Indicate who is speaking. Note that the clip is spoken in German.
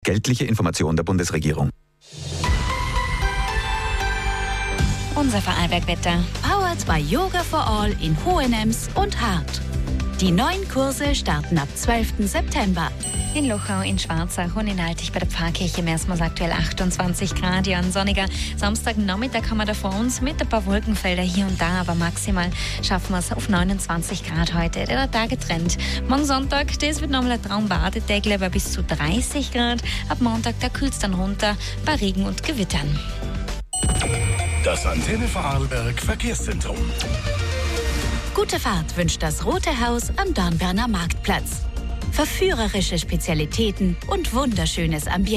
Speaker 1: Geldliche Information der Bundesregierung.
Speaker 2: Unser Vorarlberg-Wetter. Powered by Yoga for All in Hohenems und Hart. Die neuen Kurse starten ab 12. September. In Lochau, in Schwarzach und in Altich bei der Pfarrkirche messen wir aktuell 28 Grad. Ja, ein sonniger Samstagnachmittag haben wir da vor uns mit ein paar Wolkenfelder hier und da, aber maximal schaffen wir es auf 29 Grad heute. Der Tag getrennt. Morgen Sonntag, das wird nochmal ein Traumbadetag, aber bis zu 30 Grad. Ab Montag, da kühlt es dann runter bei Regen und Gewittern.
Speaker 3: Das Antenne Vorarlberg Verkehrszentrum.
Speaker 2: Gute Fahrt wünscht das Rote Haus am Dornbirner Marktplatz. Verführerische Spezialitäten und wunderschönes Ambiente.